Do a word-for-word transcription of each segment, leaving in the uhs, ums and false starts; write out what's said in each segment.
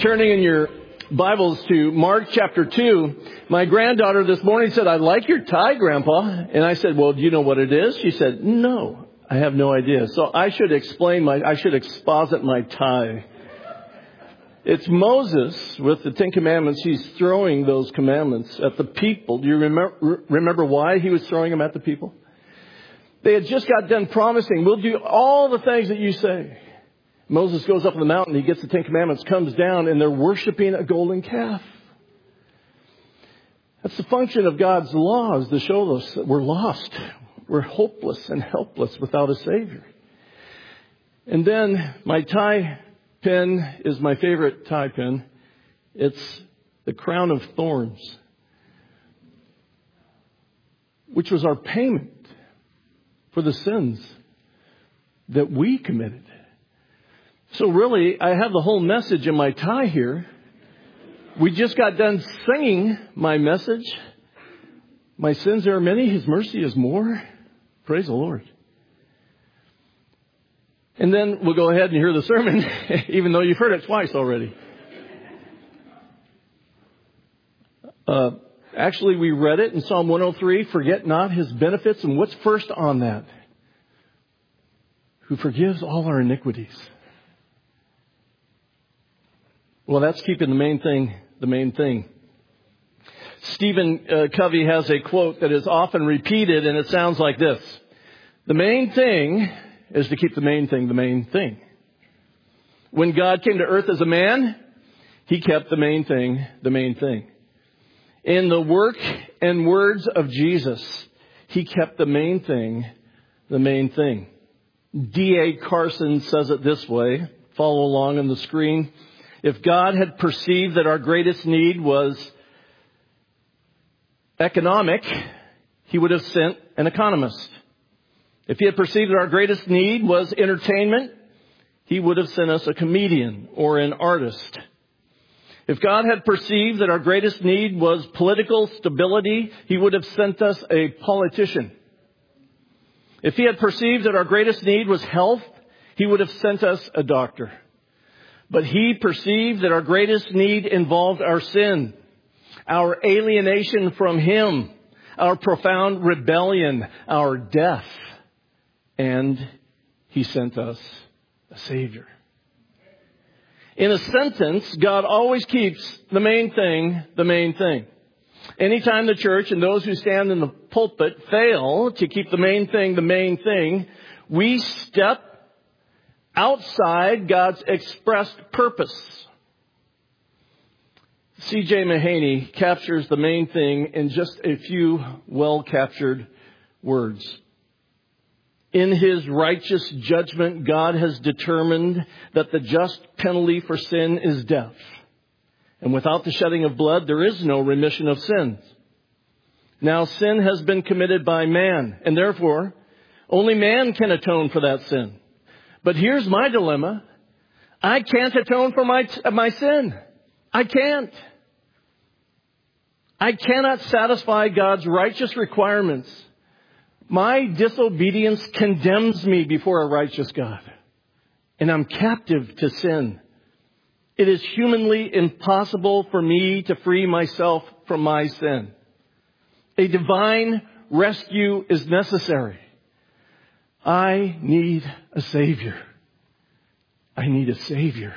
turning in your Bibles to Mark chapter two, my granddaughter this morning said, "I like your tie, Grandpa." And I said, "Well, do you know what it is?" She said, "No, I have no idea." So I should explain my, I should exposit my tie. It's Moses with the Ten Commandments. He's throwing those commandments at the people. Do you remember, remember why he was throwing them at the people? They had just got done promising, "We'll do all the things that you say." Moses goes up on the mountain, he gets the Ten Commandments, comes down, and they're worshiping a golden calf. That's the function of God's laws, to show us that we're lost. We're hopeless and helpless without a Savior. And then my tie pin is my favorite tie pin. It's the crown of thorns, which was our payment for the sins that we committed. So really, I have the whole message in my tie here. We just got done singing my message. My sins are many, His mercy is more. Praise the Lord. And then we'll go ahead and hear the sermon, even though you've heard it twice already. Uh, actually, we read it in Psalm one oh three, "Forget not His benefits." And what's first on that? Who forgives all our iniquities. Well, that's keeping the main thing, the main thing. Stephen uh, Covey has a quote that is often repeated, and it sounds like this: "The main thing is to keep the main thing the main thing." When God came to earth as a man, He kept the main thing the main thing. In the work and words of Jesus, He kept the main thing the main thing. D A Carson says it this way. Follow along on the screen. "If God had perceived that our greatest need was economic, He would have sent an economist. If He had perceived that our greatest need was entertainment, He would have sent us a comedian or an artist. If God had perceived that our greatest need was political stability, He would have sent us a politician. If He had perceived that our greatest need was health, He would have sent us a doctor. But He perceived that our greatest need involved our sin, our alienation from Him, our profound rebellion, our death. And He sent us a Savior." In a sentence, God always keeps the main thing the main thing. Anytime the church and those who stand in the pulpit fail to keep the main thing the main thing, we step outside God's expressed purpose. C J Mahaney captures the main thing in just a few well-captured words. "In His righteous judgment, God has determined that the just penalty for sin is death. And without the shedding of blood, there is no remission of sins. Now sin has been committed by man, and therefore only man can atone for that sin. But here's my dilemma. I can't atone for my, my sin. I can't. I cannot satisfy God's righteous requirements. My disobedience condemns me before a righteous God, and I'm captive to sin. It is humanly impossible for me to free myself from my sin. A divine rescue is necessary. I need a Savior. I need a Savior."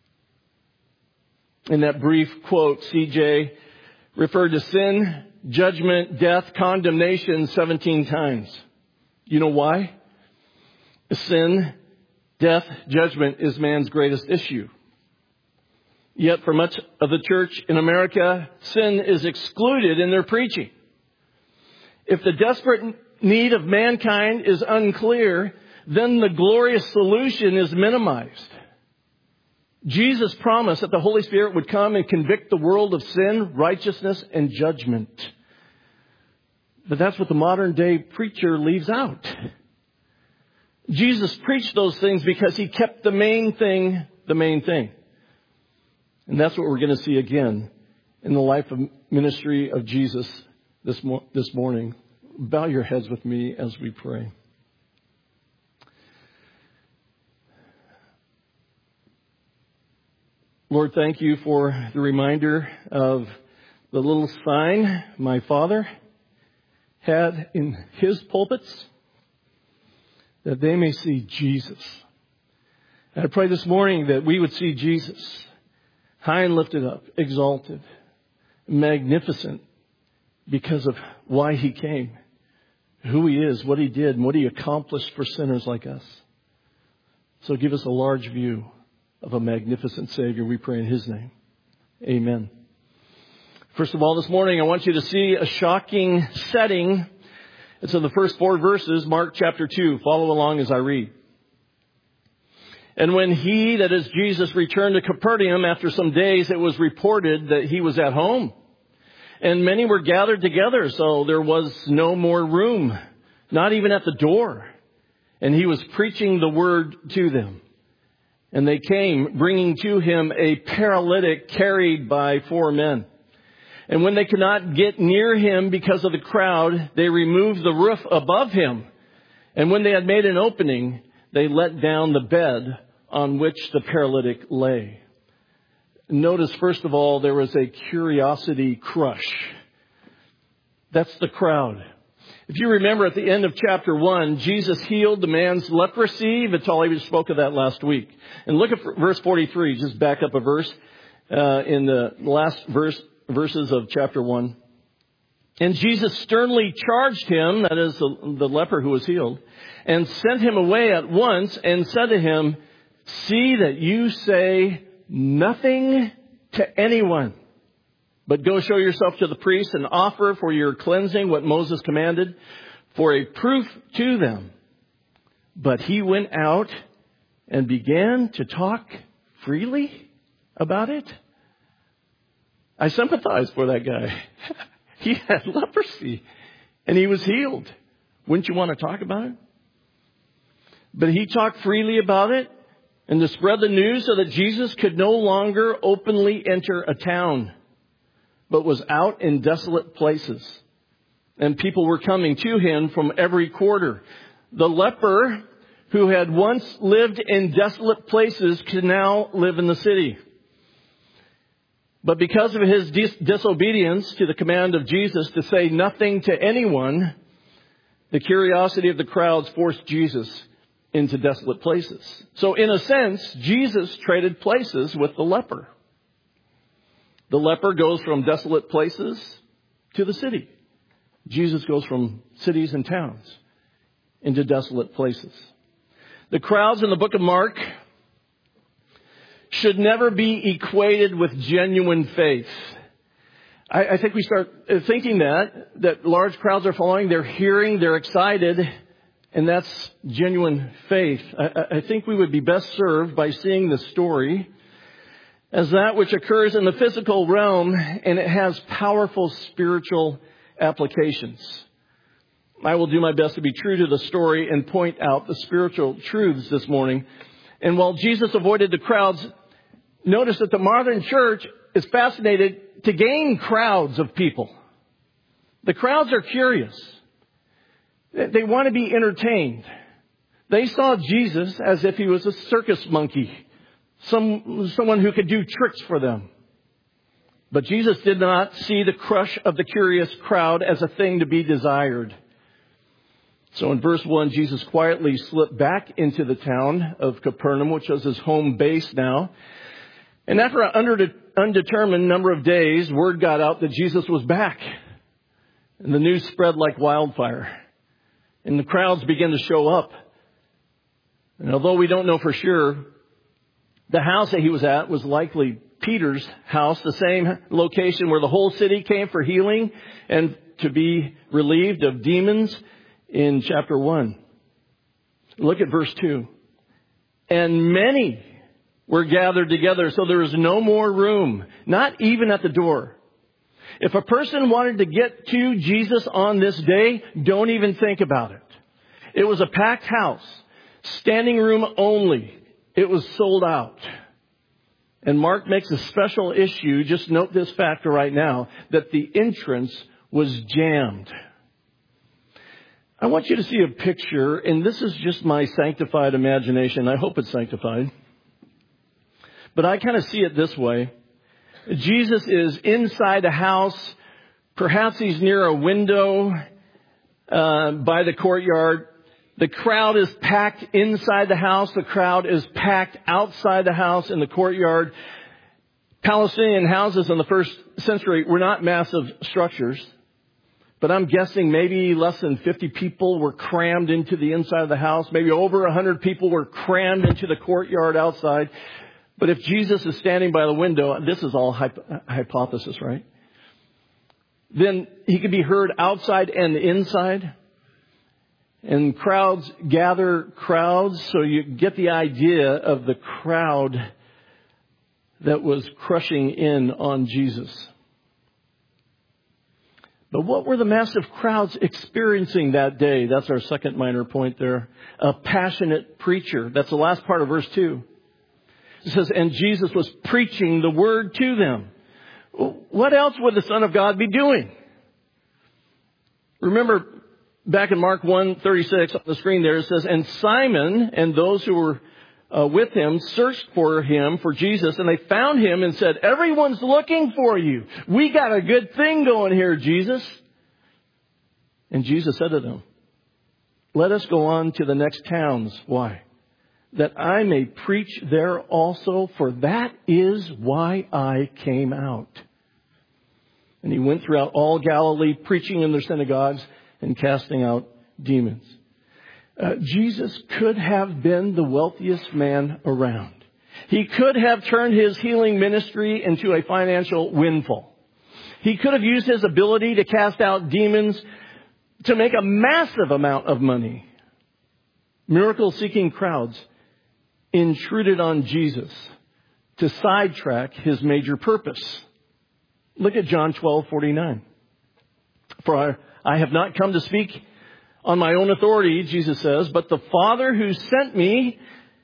In that brief quote, C J referred to sin, judgment, death, condemnation seventeen times. You know why? Sin, death, judgment is man's greatest issue. Yet for much of the church in America, sin is excluded in their preaching. If the desperate need of mankind is unclear, then the glorious solution is minimized. Jesus promised that the Holy Spirit would come and convict the world of sin, righteousness, and judgment. But that's what the modern day preacher leaves out. Jesus preached those things because He kept the main thing the main thing. And that's what we're going to see again in the life and ministry of Jesus this, mo- this morning. Bow your heads with me as we pray. Lord, thank you for the reminder of the little sign my father had in his pulpits, that they may see Jesus. And I pray this morning that we would see Jesus high and lifted up, exalted, magnificent, because of why he came, who he is, what he did, and what he accomplished for sinners like us. So give us a large view of a magnificent Savior, we pray in his name. Amen. First of all, this morning I want you to see a shocking setting. It's in the first four verses, Mark chapter two. Follow along as I read. And when he, that is Jesus, returned to Capernaum after some days, it was reported that he was at home. And many were gathered together, so there was no more room, not even at the door. And he was preaching the word to them. And they came, bringing to him a paralytic carried by four men. And when they could not get near him because of the crowd, they removed the roof above him. And when they had made an opening, they let down the bed on which the paralytic lay. Notice, first of all, there was a curiosity crush. That's the crowd. If you remember at the end of chapter one, Jesus healed the man's leprosy. Vitaly spoke of that last week. And look at verse forty-three. Just back up a verse uh, in the last verse verses of chapter one. And Jesus sternly charged him, that is the, the leper who was healed, and sent him away at once and said to him, "See that you say nothing to anyone, but go show yourself to the priest and offer for your cleansing what Moses commanded for a proof to them." But he went out and began to talk freely about it. I sympathize for that guy. He had leprosy and he was healed. Wouldn't you want to talk about it? But he talked freely about it and to spread the news so that Jesus could no longer openly enter a town, but was out in desolate places. And people were coming to him from every quarter. The leper, who had once lived in desolate places, could now live in the city. But because of his dis- disobedience to the command of Jesus to say nothing to anyone, the curiosity of the crowds forced Jesus into desolate places. So in a sense, Jesus traded places with the leper. The leper goes from desolate places to the city. Jesus goes from cities and towns into desolate places. The crowds in the book of Mark should never be equated with genuine faith. I, I think we start thinking that, that large crowds are following, they're hearing, they're excited, and that's genuine faith. I, I think we would be best served by seeing the story as that which occurs in the physical realm, and it has powerful spiritual applications. I will do my best to be true to the story and point out the spiritual truths this morning. And while Jesus avoided the crowds, notice that the modern church is fascinated to gain crowds of people. The crowds are curious. They want to be entertained. They saw Jesus as if he was a circus monkey, some someone who could do tricks for them. But Jesus did not see the crush of the curious crowd as a thing to be desired. So in verse one, Jesus quietly slipped back into the town of Capernaum, which was his home base now. And after an undetermined number of days, word got out that Jesus was back. And the news spread like wildfire. And the crowds began to show up. And although we don't know for sure, the house that he was at was likely Peter's house, the same location where the whole city came for healing and to be relieved of demons in chapter one. Look at verse two. And many were gathered together, so there was no more room, not even at the door. If a person wanted to get to Jesus on this day, don't even think about it. It was a packed house, standing room only. It was sold out. And Mark makes a special issue, just note this factor right now, that the entrance was jammed. I want you to see a picture, and this is just my sanctified imagination. I hope it's sanctified. But I kind of see it this way. Jesus is inside a house. Perhaps he's near a window uh, by the courtyard. The crowd is packed inside the house. The crowd is packed outside the house in the courtyard. Palestinian houses in the first century were not massive structures. But I'm guessing maybe less than fifty people were crammed into the inside of the house. Maybe over one hundred people were crammed into the courtyard outside. But if Jesus is standing by the window, this is all hypo- hypothesis, right? Then he could be heard outside and inside. And crowds gather crowds. So you get the idea of the crowd that was crushing in on Jesus. But what were the massive crowds experiencing that day? That's our second minor point there. A passionate preacher. That's the last part of verse two. It says, and Jesus was preaching the word to them. What else would the Son of God be doing? Remember back in Mark one thirty-six on the screen there, it says, and Simon and those who were uh, with him searched for him, for Jesus, and they found him and said, everyone's looking for you. We got a good thing going here, Jesus. And Jesus said to them, let us go on to the next towns. Why? That I may preach there also, for that is why I came out. And he went throughout all Galilee, preaching in their synagogues and casting out demons. Uh, Jesus could have been the wealthiest man around. He could have turned his healing ministry into a financial windfall. He could have used his ability to cast out demons to make a massive amount of money. Miracle-seeking crowds intruded on Jesus to sidetrack his major purpose. Look at John twelve forty-nine. For I, I have not come to speak on my own authority, Jesus says, but the Father who sent me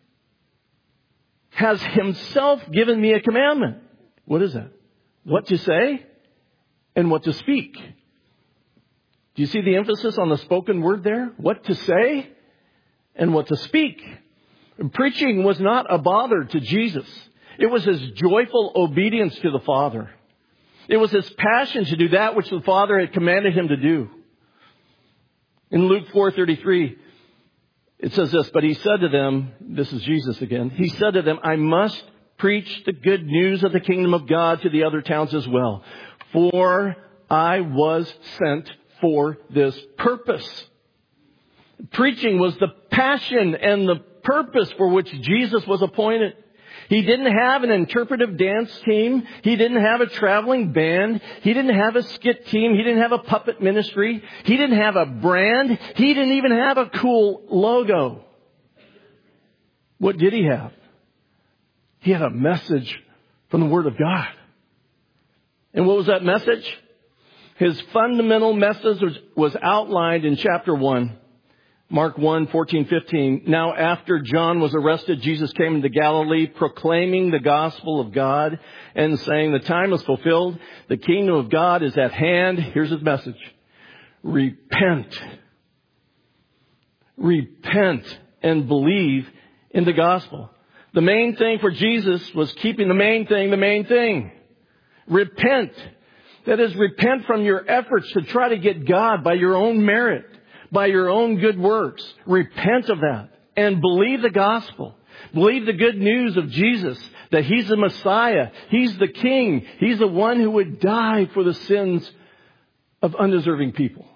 has himself given me a commandment. What is that? What to say and what to speak. Do you see the emphasis on the spoken word there? What to say and what to speak. And preaching was not a bother to Jesus. It was his joyful obedience to the Father. It was his passion to do that which the Father had commanded him to do. In Luke four thirty-three, it says this, but he said to them, this is Jesus again, he said to them, I must preach the good news of the kingdom of God to the other towns as well, for I was sent for this purpose. Preaching was the passion and the purpose for which Jesus was appointed. He didn't have an interpretive dance team. He didn't have a traveling band. He didn't have a skit team. He didn't have a puppet ministry. He didn't have a brand. He didn't even have a cool logo. What did he have? He had a message from the Word of God. And what was that message? His fundamental message was, was outlined in chapter one. Mark one, fourteen, fifteen. Now after John was arrested, Jesus came into Galilee proclaiming the gospel of God and saying, the time is fulfilled. The kingdom of God is at hand. Here's his message. Repent. Repent and believe in the gospel. The main thing for Jesus was keeping the main thing the main thing. Repent. That is, repent from your efforts to try to get God by your own merit, by your own good works. Repent of that and believe the gospel. Believe the good news of Jesus, that he's the Messiah. He's the King. He's the one who would die for the sins of undeserving people.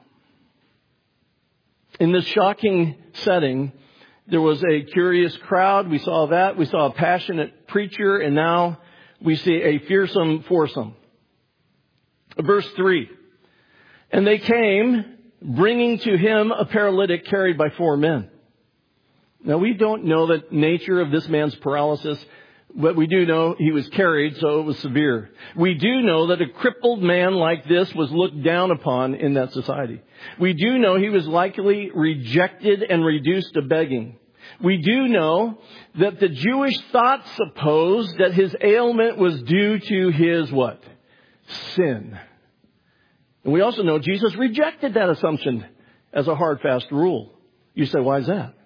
In this shocking setting, there was a curious crowd. We saw that. We saw a passionate preacher, and now we see a fearsome foursome. Verse three. And they came, bringing to him a paralytic carried by four men. Now, we don't know the nature of this man's paralysis, but we do know he was carried, so it was severe. We do know that a crippled man like this was looked down upon in that society. We do know he was likely rejected and reduced to begging. We do know that the Jewish thought supposed that his ailment was due to his what? Sin. And we also know Jesus rejected that assumption as a hard, fast rule. You say, why is that?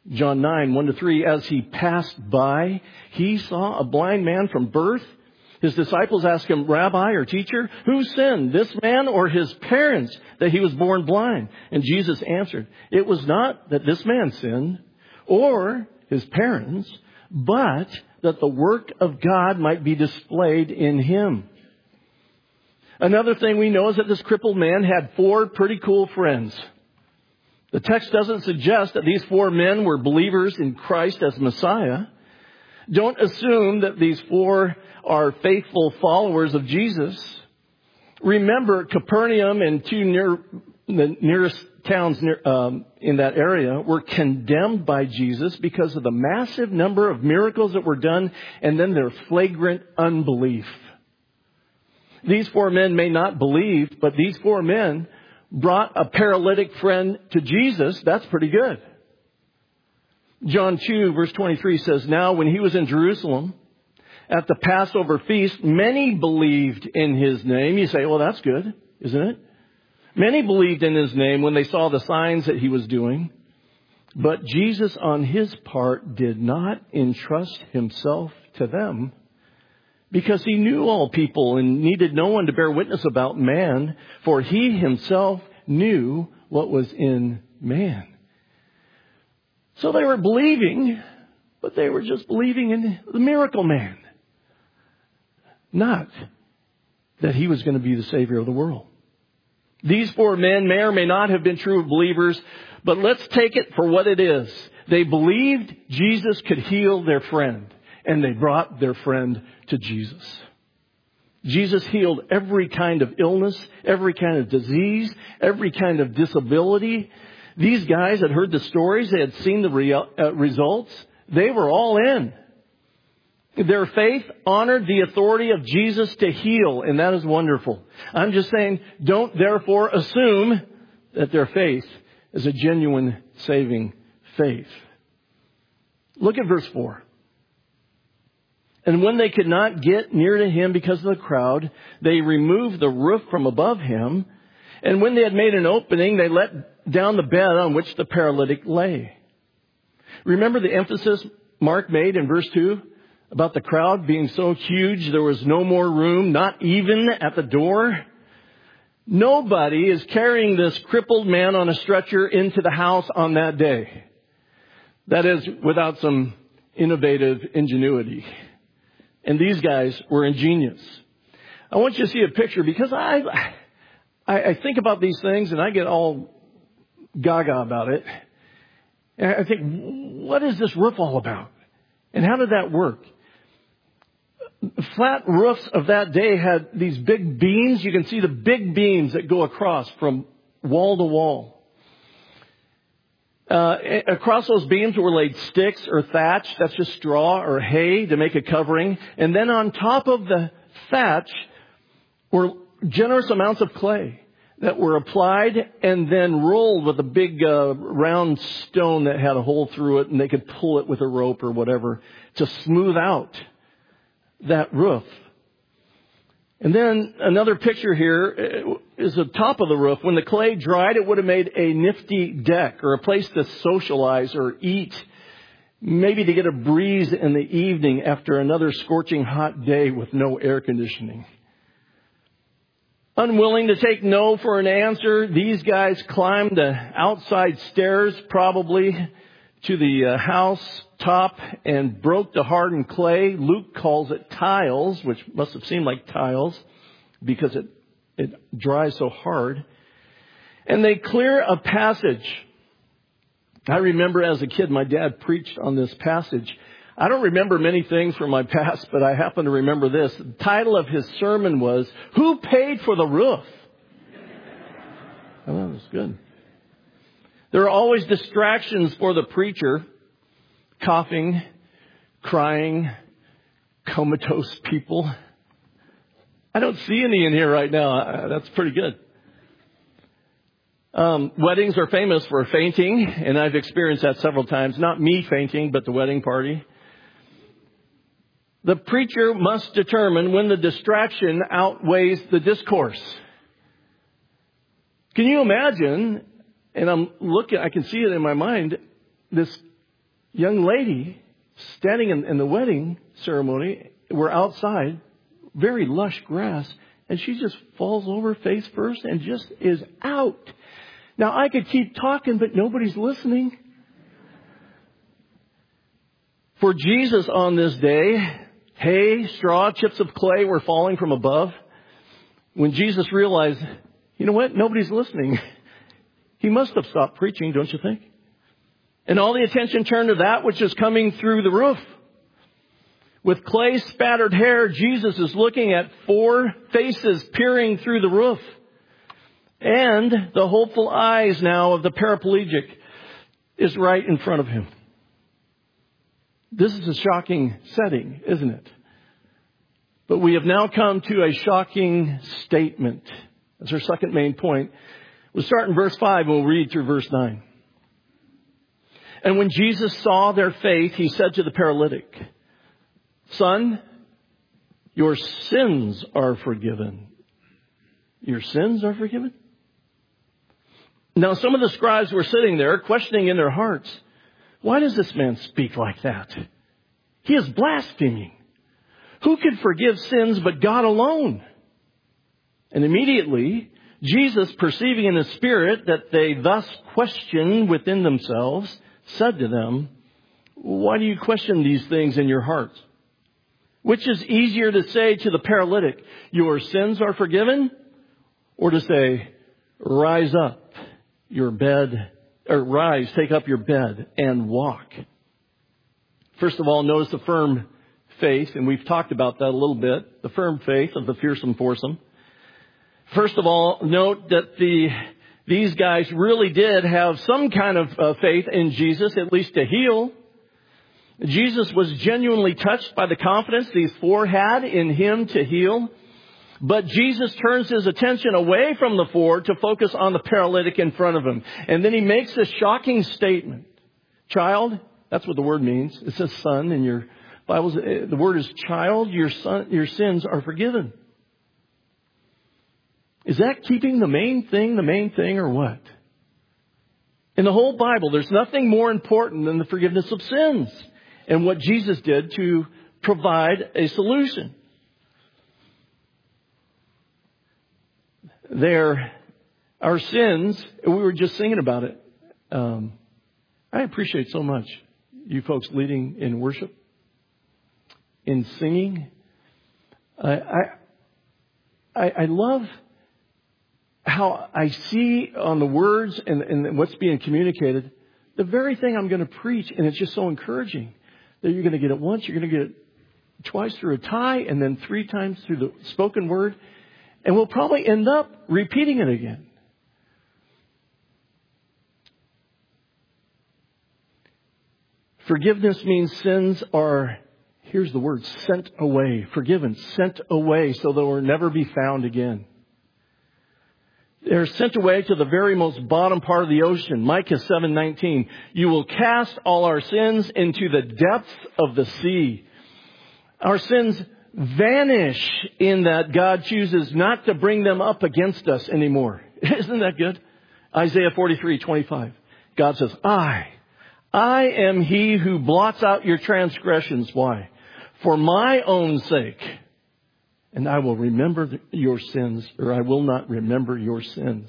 John nine, one to three, as he passed by, he saw a blind man from birth. His disciples asked him, Rabbi or teacher, who sinned, this man or his parents, that he was born blind? And Jesus answered, it was not that this man sinned or his parents, but that the work of God might be displayed in him. Another thing we know is that this crippled man had four pretty cool friends. The text doesn't suggest that these four men were believers in Christ as Messiah. Don't assume that these four are faithful followers of Jesus. Remember, Capernaum and two near the nearest towns near, um, in that area were condemned by Jesus because of the massive number of miracles that were done and then their flagrant unbelief. These four men may not believe, but these four men brought a paralytic friend to Jesus. That's pretty good. John two, verse twenty-three says, now when he was in Jerusalem at the Passover feast, many believed in his name. You say, well, that's good, isn't it? Many believed in his name when they saw the signs that he was doing. But Jesus, on his part, did not entrust himself to them, because he knew all people and needed no one to bear witness about man, for he himself knew what was in man. So they were believing, but they were just believing in the miracle man, not that he was going to be the Savior of the world. These four men may or may not have been true believers, but let's take it for what it is. They believed Jesus could heal their friend, and they brought their friend to Jesus. Jesus healed every kind of illness, every kind of disease, every kind of disability. These guys had heard the stories. They had seen the real, uh, results. They were all in. Their faith honored the authority of Jesus to heal, and that is wonderful. I'm just saying, don't therefore assume that their faith is a genuine saving faith. Look at verse four. And when they could not get near to him because of the crowd, they removed the roof from above him. And when they had made an opening, they let down the bed on which the paralytic lay. Remember the emphasis Mark made in verse two about the crowd being so huge there was no more room, not even at the door? Nobody is carrying this crippled man on a stretcher into the house on that day. That is, without some innovative ingenuity. And these guys were ingenious. I want you to see a picture, because I, I, I think about these things and I get all gaga about it. And I think, what is this roof all about? And how did that work? Flat roofs of that day had these big beams. You can see the big beams that go across from wall to wall. Uh, across those beams were laid sticks or thatch. That's just straw or hay to make a covering. And then on top of the thatch were generous amounts of clay that were applied and then rolled with a big uh, round stone that had a hole through it, and they could pull it with a rope or whatever to smooth out that roof. And then another picture here is the top of the roof. When the clay dried, it would have made a nifty deck or a place to socialize or eat, maybe to get a breeze in the evening after another scorching hot day with no air conditioning. Unwilling to take no for an answer, these guys climbed the outside stairs, probably to the uh, house top, and broke the hardened clay. Luke calls it tiles, which must have seemed like tiles because it, it dries so hard. And they clear a passage. I remember as a kid, my dad preached on this passage. I don't remember many things from my past, but I happen to remember this. The title of his sermon was, "Who Paid for the Roof?" Oh, that was good. There are always distractions for the preacher. Coughing, crying, comatose people. I don't see any in here right now. That's pretty good. Um, weddings are famous for fainting, and I've experienced that several times. Not me fainting, but the wedding party. The preacher must determine when the distraction outweighs the discourse. Can you imagine, and I'm looking, I can see it in my mind, this young lady standing in, in the wedding ceremony. We're outside, very lush grass, and she just falls over face first and just is out. Now, I could keep talking, but nobody's listening. For Jesus on this day, hay, straw, chips of clay were falling from above. When Jesus realized, you know what, nobody's listening, he must have stopped preaching, don't you think? And all the attention turned to that which is coming through the roof. With clay spattered hair, Jesus is looking at four faces peering through the roof. And the hopeful eyes now of the paraplegic is right in front of him. This is a shocking setting, isn't it? But we have now come to a shocking statement. That's our second main point. We'll start in verse five and we'll read through verse nine. And when Jesus saw their faith, he said to the paralytic, "Son, your sins are forgiven." Your sins are forgiven? Now some of the scribes were sitting there questioning in their hearts, why does this man speak like that? He is blaspheming. Who could forgive sins but God alone? And immediately, Jesus, perceiving in his spirit that they thus questioned within themselves, said to them, why do you question these things in your hearts? Which is easier to say to the paralytic, your sins are forgiven? Or to say, rise up, your bed, or rise, take up your bed and walk. First of all, notice the firm faith, and we've talked about that a little bit, the firm faith of the fearsome foursome. First of all, note that the these guys really did have some kind of uh, faith in Jesus, at least to heal. Jesus was genuinely touched by the confidence these four had in him to heal. But Jesus turns his attention away from the four to focus on the paralytic in front of him. And then he makes this shocking statement. Child, that's what the word means. It says son in your Bibles. The word is child, your son, your sins are forgiven. Is that keeping the main thing the main thing or what? In the whole Bible, there's nothing more important than the forgiveness of sins and what Jesus did to provide a solution. There, our sins, we were just singing about it. Um, I appreciate so much you folks leading in worship, in singing. I, I, I love how I see on the words and, and what's being communicated, the very thing I'm going to preach, and it's just so encouraging that you're going to get it once, you're going to get it twice through a tie, and then three times through the spoken word. And we'll probably end up repeating it again. Forgiveness means sins are, here's the word, sent away. Forgiven, sent away so they will never be found again. They're sent away to the very most bottom part of the ocean. Micah seven nineteen. You will cast all our sins into the depths of the sea. Our sins vanish in that God chooses not to bring them up against us anymore. Isn't that good? Isaiah forty-three twenty-five. God says, I, I am he who blots out your transgressions. Why? For my own sake. And I will remember your sins, or I will not remember your sins.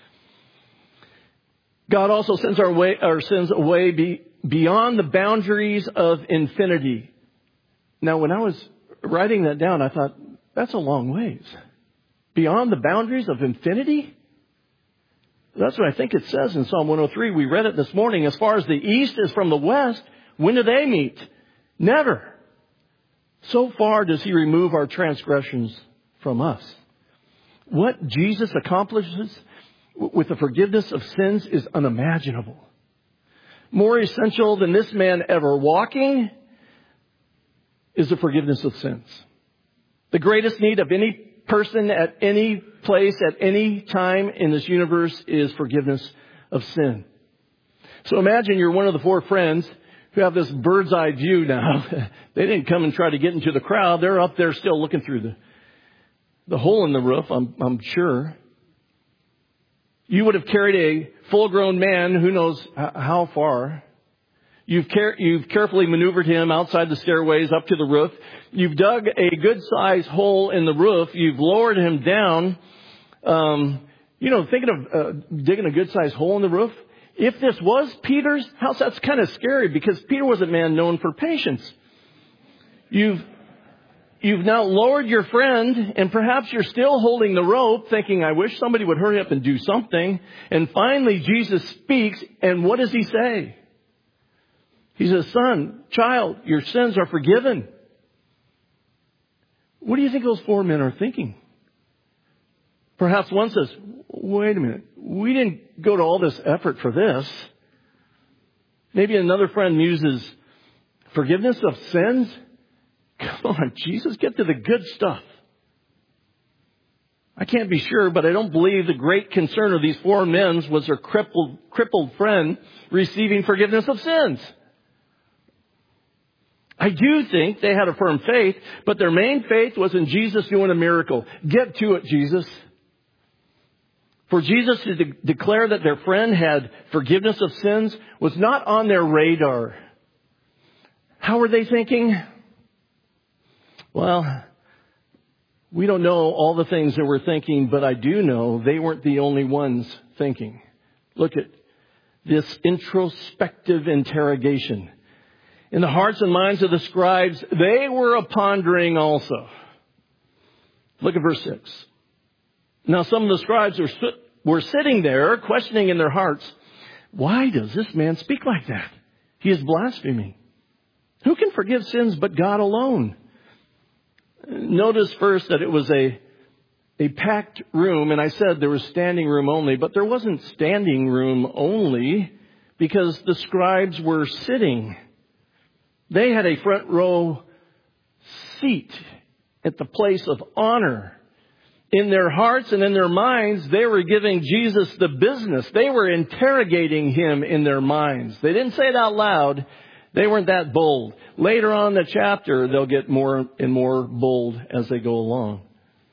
God also sends our, way, our sins away be, beyond the boundaries of infinity. Now, when I was writing that down, I thought, that's a long ways. Beyond the boundaries of infinity? That's what I think it says in Psalm one oh three. We read it this morning. As far as the east is from the west, when do they meet? Never. So far does he remove our transgressions from us. What Jesus accomplishes with the forgiveness of sins is unimaginable. More essential than this man ever walking is the forgiveness of sins. The greatest need of any person at any place at any time in this universe is forgiveness of sin. So imagine you're one of the four friends who have this bird's eye view now. They didn't come and try to get into the crowd. They're up there still looking through the, the hole in the roof, I'm, I'm sure. You would have carried a full-grown man, who knows how far. You've, care- you've carefully maneuvered him outside the stairways up to the roof. You've dug a good-sized hole in the roof. You've lowered him down. Um, you know, thinking of uh, digging a good-sized hole in the roof. If this was Peter's house, that's kind of scary because Peter was a man known for patience. You've You've now lowered your friend, and perhaps you're still holding the rope, thinking, I wish somebody would hurry up and do something. And finally, Jesus speaks, and what does he say? He says, son, child, your sins are forgiven. What do you think those four men are thinking? Perhaps one says, wait a minute, we didn't go to all this effort for this. Maybe another friend muses, forgiveness of sins? Come on, Jesus, get to the good stuff. I can't be sure, but I don't believe the great concern of these four men was their crippled, crippled friend receiving forgiveness of sins. I do think they had a firm faith, but their main faith was in Jesus doing a miracle. Get to it, Jesus. For Jesus to de- declare that their friend had forgiveness of sins was not on their radar. How were they thinking? Well, we don't know all the things they were thinking, but I do know they weren't the only ones thinking. Look at this introspective interrogation. In the hearts and minds of the scribes, they were a pondering also. Look at verse six. Now some of the scribes were, were sitting there questioning in their hearts, why does this man speak like that? He is blaspheming. Who can forgive sins but God alone? Notice first that it was a, a packed room, and I said there was standing room only, but there wasn't standing room only because the scribes were sitting. They had a front row seat at the place of honor. In their hearts and in their minds, they were giving Jesus the business. They were interrogating him in their minds. They didn't say it out loud. They weren't that bold. Later on in the chapter, they'll get more and more bold as they go along.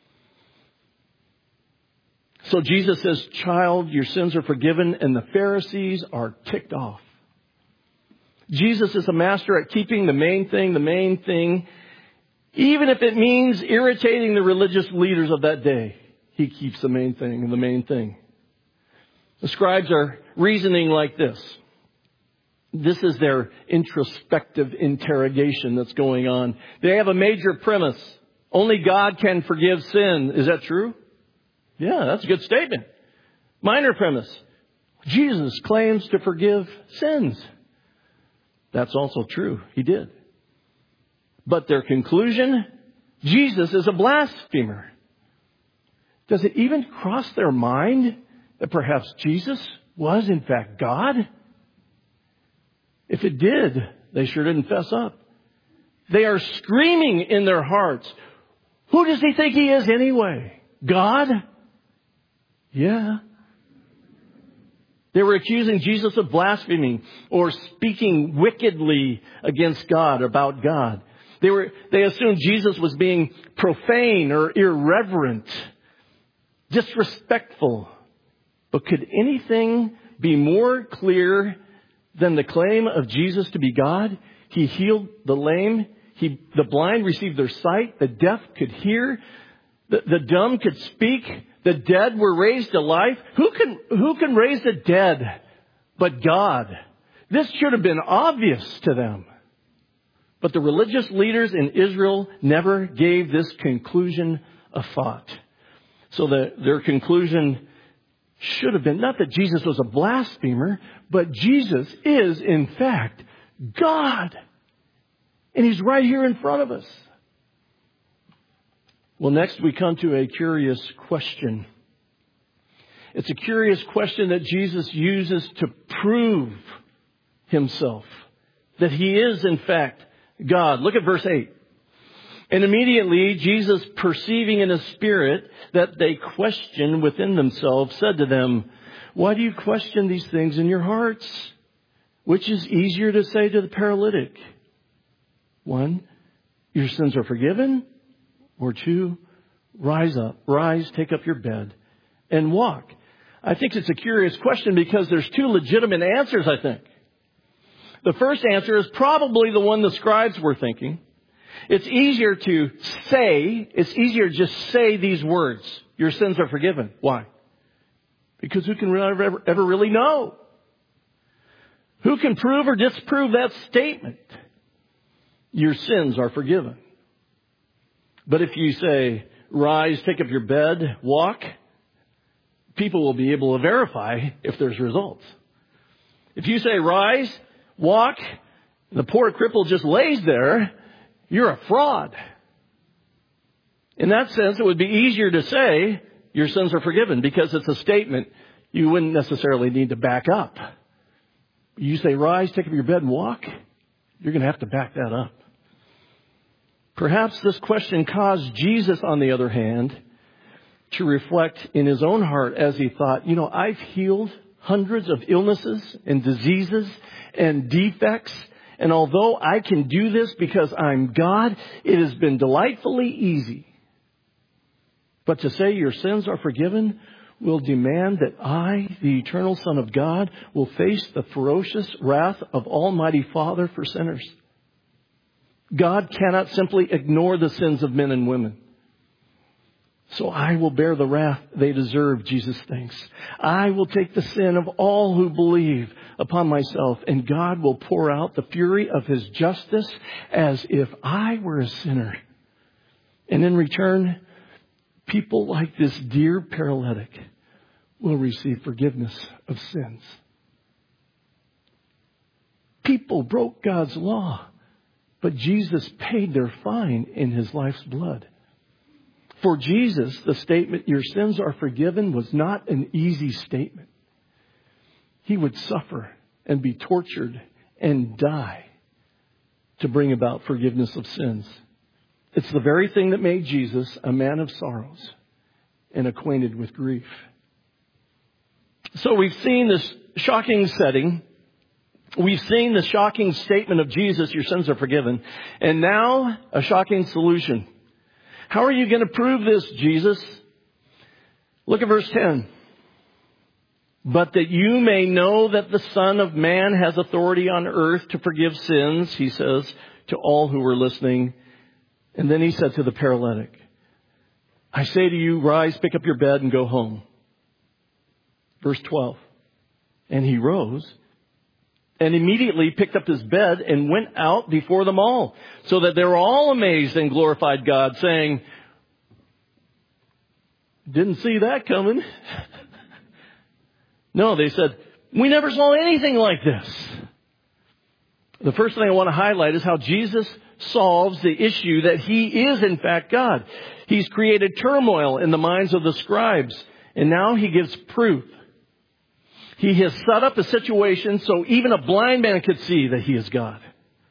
So Jesus says, child, your sins are forgiven, and the Pharisees are ticked off. Jesus is a master at keeping the main thing, the main thing, even if it means irritating the religious leaders of that day. He keeps the main thing, the main thing. The scribes are reasoning like this. This is their introspective interrogation that's going on. They have a major premise. Only God can forgive sin. Is that true? Yeah, that's a good statement. Minor premise. Jesus claims to forgive sins. That's also true. He did. But their conclusion, Jesus is a blasphemer. Does it even cross their mind that perhaps Jesus was in fact God? If it did, they sure didn't fess up. They are screaming in their hearts, who does he think he is anyway? God? Yeah. They were accusing Jesus of blaspheming or speaking wickedly against God, about God. They were, they assumed Jesus was being profane or irreverent, disrespectful. But could anything be more clear than the claim of Jesus to be God? He healed the lame. He, the blind received their sight. The deaf could hear. The, the dumb could speak. The dead were raised to life. Who can, who can raise the dead but God? This should have been obvious to them. But the religious leaders in Israel never gave this conclusion a thought. So the, their conclusion should have been not that Jesus was a blasphemer, but Jesus is, in fact, God. And he's right here in front of us. Well, next we come to a curious question. It's a curious question that Jesus uses to prove himself, that he is, in fact, God. Look at verse eight. And immediately Jesus, perceiving in his spirit that they questioned within themselves, said to them, why do you question these things in your hearts? Which is easier to say to the paralytic? One, your sins are forgiven. Or two, rise up, rise, take up your bed and walk. I think it's a curious question because there's two legitimate answers, I think. The first answer is probably the one the scribes were thinking. It's easier to say, it's easier to just say these words. Your sins are forgiven. Why? Because who can ever, ever really know? Who can prove or disprove that statement? Your sins are forgiven. But if you say, rise, take up your bed, walk, people will be able to verify if there's results. If you say, rise, walk, the poor cripple just lays there, you're a fraud. In that sense, it would be easier to say your sins are forgiven because it's a statement you wouldn't necessarily need to back up. You say, rise, take up your bed and walk, you're going to have to back that up. Perhaps this question caused Jesus, on the other hand, to reflect in his own heart as he thought, you know, I've healed hundreds of illnesses and diseases and defects. And although I can do this because I'm God, it has been delightfully easy. But to say your sins are forgiven will demand that I, the eternal Son of God, will face the ferocious wrath of Almighty Father for sinners. God cannot simply ignore the sins of men and women. So I will bear the wrath they deserve, Jesus thinks. I will take the sin of all who believe upon myself, and God will pour out the fury of his justice as if I were a sinner. And in return, people like this dear paralytic will receive forgiveness of sins. People broke God's law, but Jesus paid their fine in his life's blood. For Jesus, the statement, your sins are forgiven, was not an easy statement. He would suffer and be tortured and die to bring about forgiveness of sins. It's the very thing that made Jesus a man of sorrows and acquainted with grief. So we've seen this shocking setting. We've seen the shocking statement of Jesus, your sins are forgiven. And now a shocking solution. How are you going to prove this, Jesus? Look at verse ten. But that you may know that the Son of Man has authority on earth to forgive sins, he says to all who were listening. And then he said to the paralytic, I say to you, rise, pick up your bed and go home. Verse twelve. And he rose and immediately picked up his bed and went out before them all, so that they were all amazed and glorified God, saying, didn't see that coming. No, they said, we never saw anything like this. The first thing I want to highlight is how Jesus solves the issue that he is in fact God. He's created turmoil in the minds of the scribes, and now he gives proof. He has set up a situation so even a blind man could see that he is God.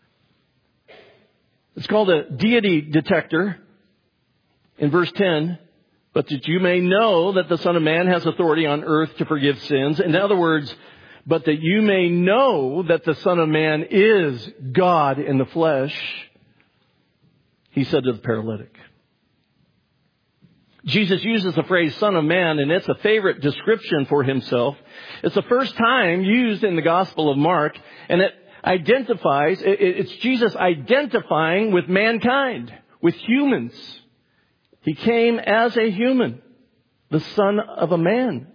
It's called a deity detector in verse ten. But that you may know that the Son of Man has authority on earth to forgive sins. In other words, but that you may know that the Son of Man is God in the flesh, he said to the paralytic. Jesus uses the phrase Son of Man, and it's a favorite description for himself. It's the first time used in the Gospel of Mark, and it identifies, it's Jesus identifying with mankind, with humans. He came as a human, the Son of a Man.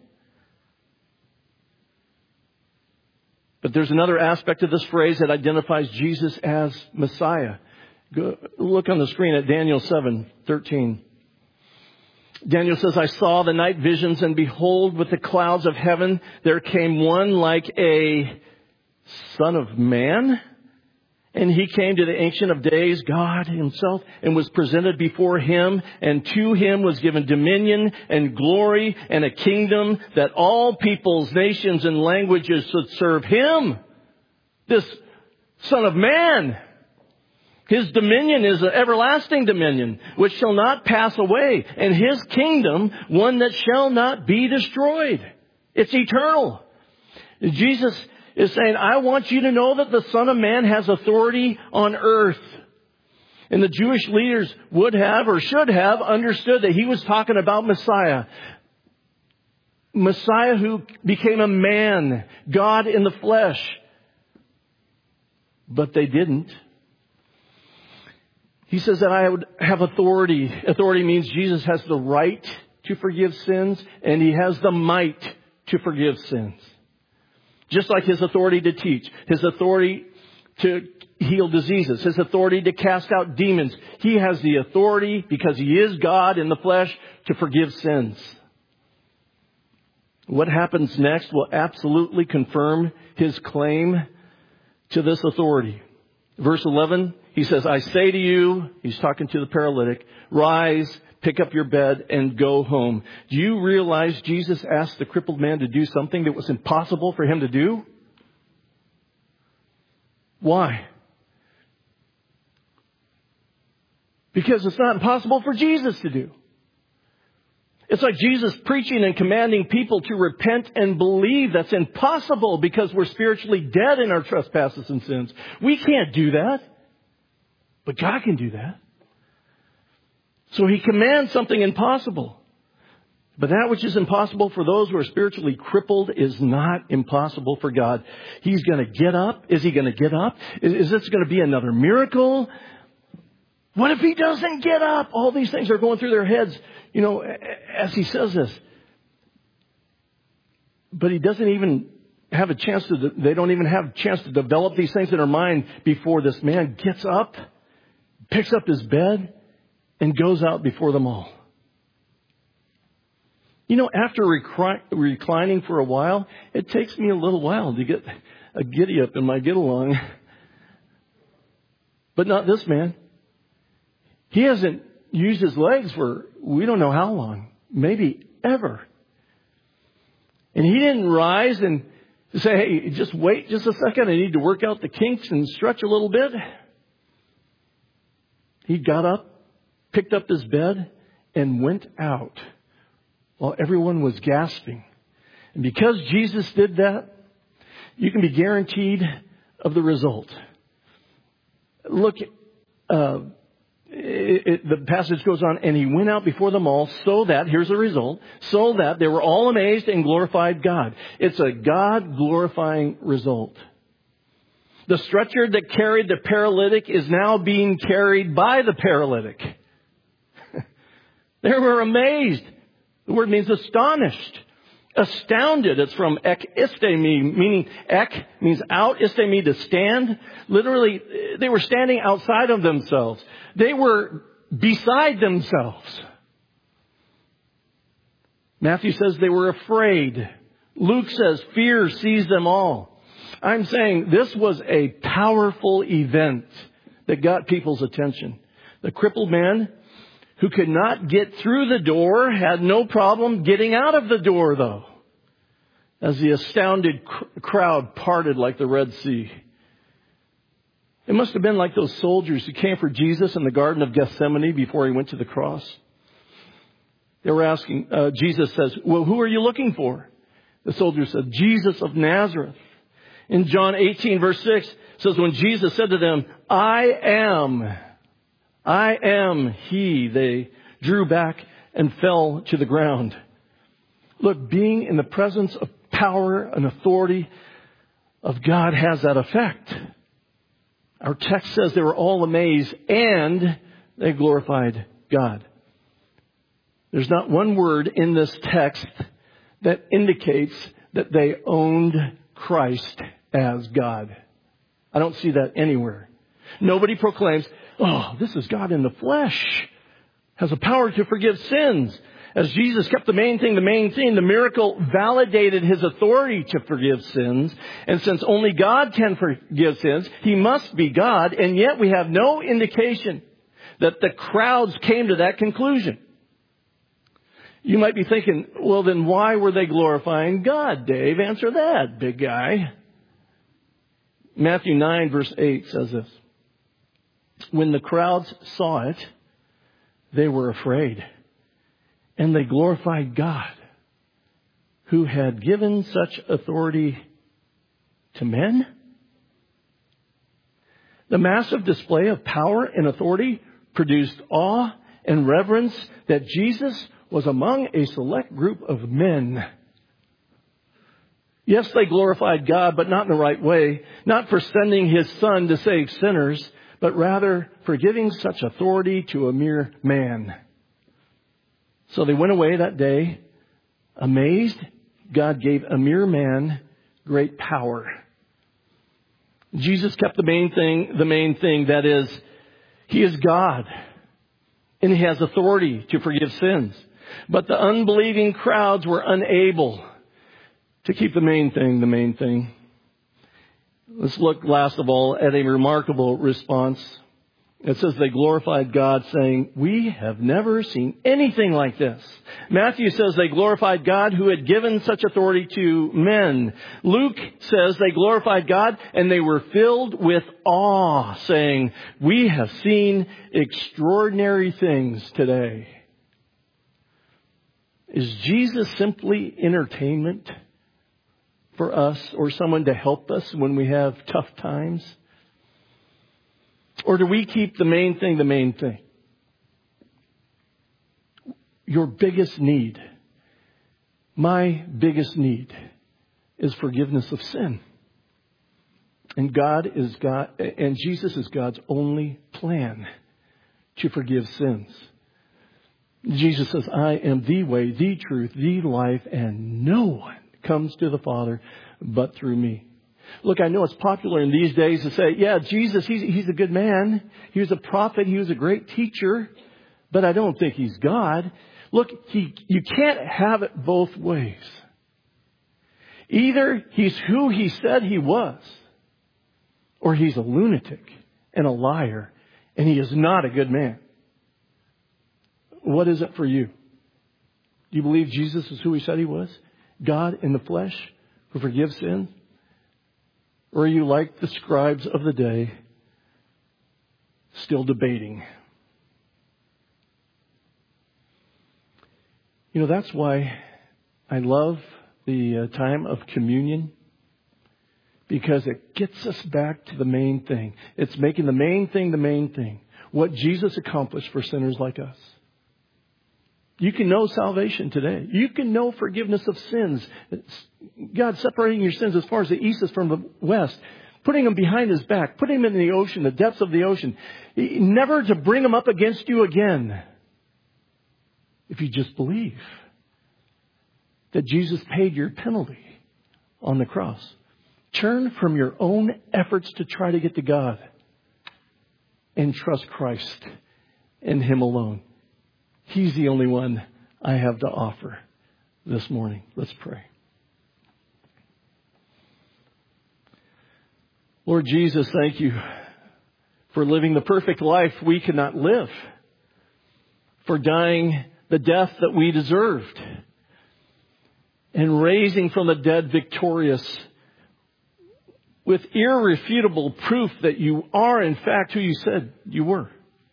But there's another aspect of this phrase that identifies Jesus as Messiah. Go, look on the screen at Daniel seven thirteen. Daniel says, I saw the night visions, and behold, with the clouds of heaven, there came one like a Son of Man. And he came to the Ancient of Days, God himself, and was presented before him. And to him was given dominion and glory and a kingdom that all peoples, nations, and languages should serve him. This Son of Man. His dominion is an everlasting dominion, which shall not pass away. And his kingdom, one that shall not be destroyed. It's eternal. Jesus is saying, I want you to know that the Son of Man has authority on earth. And the Jewish leaders would have or should have understood that he was talking about Messiah. Messiah who became a man, God in the flesh. but they didn't. He says that I would have authority. Authority means Jesus has the right to forgive sins, and he has the might to forgive sins. Just like his authority to teach, his authority to heal diseases, his authority to cast out demons. He has the authority, because he is God in the flesh, to forgive sins. What happens next will absolutely confirm his claim to this authority. Verse eleven, he says, I say to you, he's talking to the paralytic, rise, pick up your bed, and go home. Do you realize Jesus asked the crippled man to do something that was impossible for him to do? Why? Because it's not impossible for Jesus to do. It's like Jesus preaching and commanding people to repent and believe. That's impossible because we're spiritually dead in our trespasses and sins. We can't do that. But God can do that. So he commands something impossible. But that which is impossible for those who are spiritually crippled is not impossible for God. He's going to get up. Is he going to get up? Is, is this going to be another miracle? What if he doesn't get up? All these things are going through their heads, you know, as he says this. But he doesn't even have a chance to, they don't even have a chance to develop these things in their mind before this man gets up, picks up his bed, and goes out before them all. You know, after recri- reclining for a while, it takes me a little while to get a giddy up in my get along. But not this man. He hasn't used his legs for we don't know how long, maybe ever. And he didn't rise and say, hey, just wait just a second. I need to work out the kinks and stretch a little bit. He got up, picked up his bed, and went out while everyone was gasping. And because Jesus did that, you can be guaranteed of the result. Look, uh, It, it, the passage goes on, and he went out before them all so that, here's the result, so that they were all amazed and glorified God. It's a God-glorifying result. The stretcher that carried the paralytic is now being carried by the paralytic. They were amazed. The word means astonished. Astounded. It's from ekistemi, meaning ek means out, istemi to stand. Literally, they were standing outside of themselves. They were beside themselves. Matthew says they were afraid. Luke says fear seized them all. I'm saying this was a powerful event that got people's attention. The crippled man who could not get through the door had no problem getting out of the door, though, as the astounded cr- crowd parted like the Red Sea. It must have been like those soldiers who came for Jesus in the Garden of Gethsemane before he went to the cross. They were asking, uh, Jesus says, well, who are you looking for? The soldiers said, Jesus of Nazareth. In John eighteen, verse six, it says, when Jesus said to them, I am, I am he, they drew back and fell to the ground. Look, being in the presence of power and authority of God has that effect. Our text says they were all amazed and they glorified God. There's not one word in this text that indicates that they owned Christ as God. I don't see that anywhere. Nobody proclaims, oh, this is God in the flesh, has the power to forgive sins. As Jesus kept the main thing, the main thing, the miracle validated his authority to forgive sins. And since only God can forgive sins, he must be God. And yet we have no indication that the crowds came to that conclusion. You might be thinking, well, then why were they glorifying God, Dave? Answer that, big guy. Matthew nine, verse eight says this. When the crowds saw it, they were afraid. And they glorified God, who had given such authority to men. The massive display of power and authority produced awe and reverence that Jesus was among a select group of men. Yes, they glorified God, but not in the right way. Not for sending His Son to save sinners, but rather for giving such authority to a mere man. So they went away that day, amazed. God gave a mere man great power. Jesus kept the main thing, the main thing, that is, He is God. And He has authority to forgive sins. But the unbelieving crowds were unable to keep the main thing the main thing. Let's look last of all at a remarkable response. It says they glorified God, saying, "We have never seen anything like this." Matthew says they glorified God who had given such authority to men. Luke says they glorified God and they were filled with awe, saying, "We have seen extraordinary things today." Is Jesus simply entertainment for us, or someone to help us when we have tough times? Or do we keep the main thing the main thing? Your biggest need, my biggest need, is forgiveness of sin. And God is God, and Jesus is God's only plan to forgive sins. Jesus says, "I am the way, the truth, the life, and no one comes to the Father but through me." Look, I know it's popular in these days to say, yeah, Jesus, he's, he's a good man. He was a prophet. He was a great teacher. But I don't think He's God. Look, he, you can't have it both ways. Either He's who He said He was, or He's a lunatic and a liar, and He is not a good man. What is it for you? Do you believe Jesus is who He said He was? God in the flesh who forgives sins? Or are you like the scribes of the day, still debating? You know, that's why I love the uh, time of communion, because it gets us back to the main thing. It's making the main thing the main thing. What Jesus accomplished for sinners like us. You can know salvation today. You can know forgiveness of sins. God separating your sins as far as the east is from the west. Putting them behind His back. Putting them in the ocean, the depths of the ocean. Never to bring them up against you again. If you just believe that Jesus paid your penalty on the cross. Turn from your own efforts to try to get to God. And trust Christ and Him alone. He's the only one I have to offer this morning. Let's pray. Lord Jesus, thank You for living the perfect life we could not live, for dying the death that we deserved, and raising from the dead victorious with irrefutable proof that You are in fact who You said You were.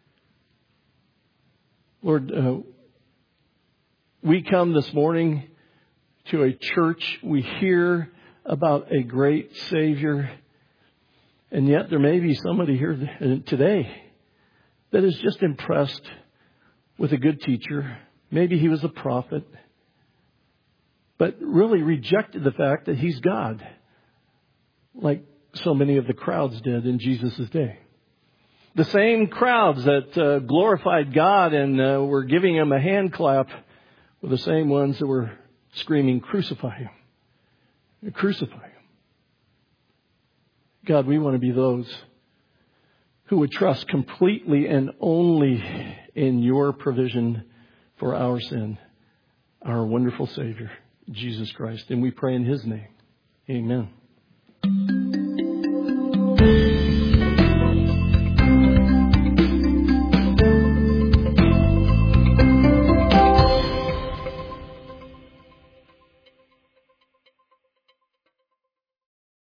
Lord, uh, we come this morning to a church. We hear about a great Savior. And yet there may be somebody here today that is just impressed with a good teacher. Maybe he was a prophet. But really rejected the fact that He's God. Like so many of the crowds did in Jesus' day. The same crowds that uh, glorified God and uh, were giving Him a hand clap were the same ones that were screaming, "Crucify Him. Crucify Him." God, we want to be those who would trust completely and only in Your provision for our sin, our wonderful Savior, Jesus Christ. And we pray in His name. Amen.